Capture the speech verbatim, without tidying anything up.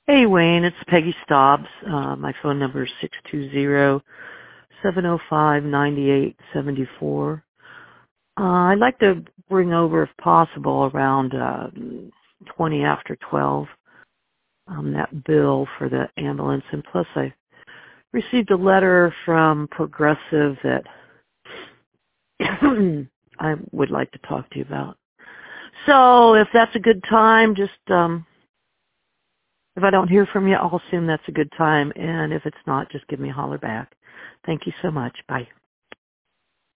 Hey, Wayne, it's Peggy Stobbs. Uh, my phone number is six two zero, seven zero five, nine eight seven four. Uh, I'd like to bring over, if possible, around uh, twenty after twelve, um, that bill for the ambulance. And plus, I received a letter from Progressive that I would like to talk to you about. So if that's a good time, just... Um, If I don't hear from you, I'll assume that's a good time. And if it's not, just give me a holler back. Thank you so much. Bye.